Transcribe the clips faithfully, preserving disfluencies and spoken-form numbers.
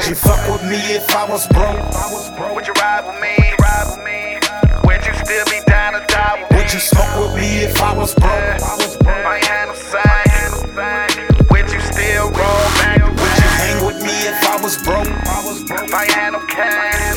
you fuck with me if I was broke? Would you ride with me? Ride with me? Would you still be down to die with me? Would you smoke with me if I was broke? My hand aside. Would you still roll back? Would you hang with me if I was broke? If I had no cash,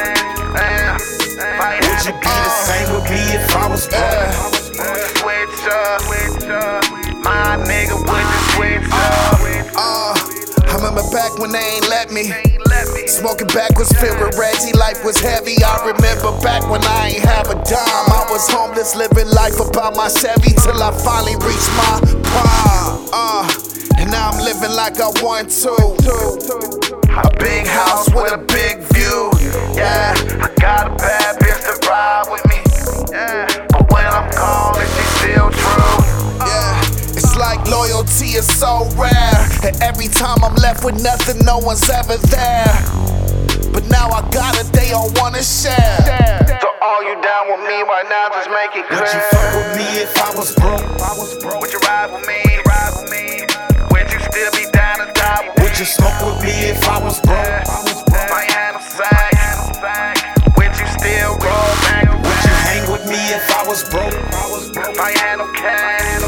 would you be the same with me if I was broke? Switch up, switch up, my nigga, would you switch up? Uh, I remember back when they ain't let me. Smoking back was filled with Reggie, life was heavy. I remember back when I ain't have a dime. I was homeless, living life about my Chevy till I finally reached my prime. Uh, and now I'm living like I want to. A big house with a big view. Yeah, I got a bad bitch to ride with me. Yeah, but when I'm calling, she's still true. Yeah, it's like loyalty is so rare. And every time I'm left with nothing, no one's ever there. But now I got it, they all wanna share. So all you down with me right now, just make it clear. Would you fuck with me if I was broke? Would you ride with me? Ride with me? Would you still be down to die with me? Would you smoke with me if I was broke? My hand aside. Would you still roll back? Would you hang with me if I was broke? If I had no cash,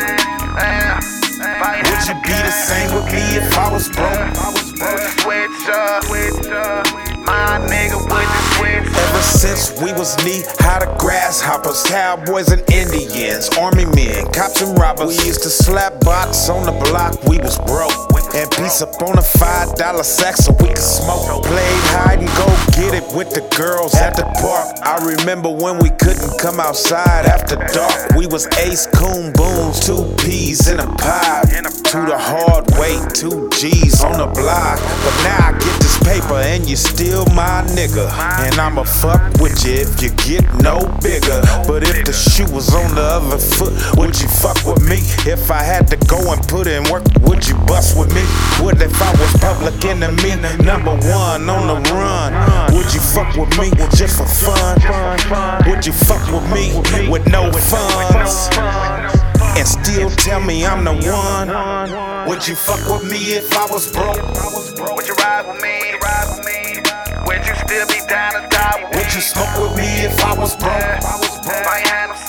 would you be the same with me if I was broke? Switch up, switch up, my nigga, would you switch up? Ever since we was knee-high to grasshoppers, cowboys and Indians, army men, cops and robbers. We used to slap box on the block, we was broke. And piece up on a five dollar sack so we could smoke. Played hide and go get it with the girls at the park. I remember when we couldn't come outside after dark. We was Ace, Coon, Booms, two peas in a pie. To the hard way, two G's on the block. But now I get this paper and you still my nigga. And I'ma fuck with you if you get no bigger. But if the shoe was on the other foot, would you fuck with me? If I had to go and put in work, would you bust with me? What if I was public enemy, number one on the run? Would you fuck with me just for fun? Would you fuck with me with no funds? And still tell me I'm the one? Would you fuck with me if I was broke? Would you ride with me? Ride with me? Would you still be down to die with me? Would you smoke with me if I was broke? If I had no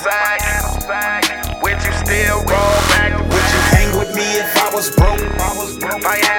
side, would you still roll back? Would you hang with me if I was broke? If I had